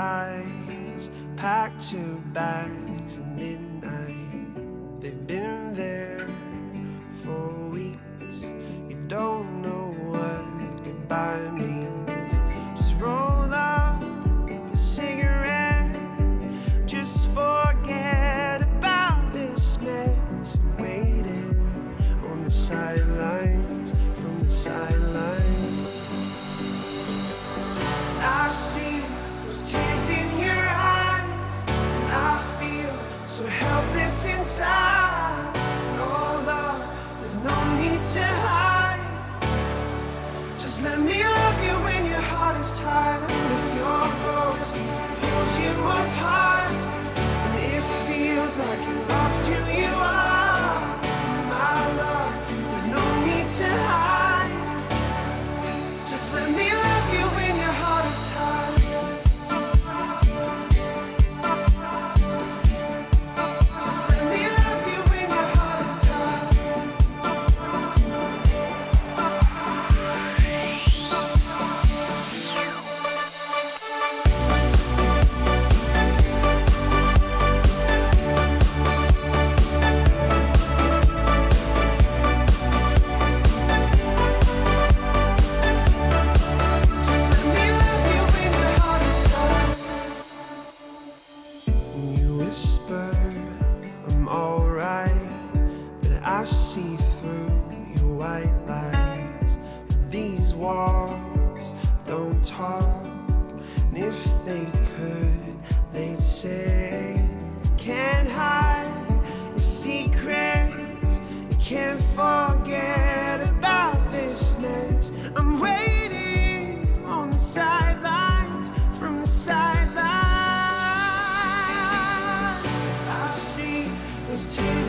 eyes, packed your bags at midnight. They've been there for weeks. You don't know what goodbye means. Just roll up a cigarette, just forget about this mess. I'm waiting on the sidelines, from the sidelines. I see those tears in your eyes, and I feel so helpless inside. No love, there's no need to hide. Just let me love you when your heart is tired. And if your ghost pulls you apart, and it feels like you lost who you are, my love, there's no need to hide. Just let me love you when your heart is tired. Just let me love you when your heart is tired. I'm alright, but I see through your white lies. But these walls don't talk, and if they could, they'd say, can't hide your secrets, you can't forget about this mess. I'm waiting on the sidelines, from the sidelines. I see those tears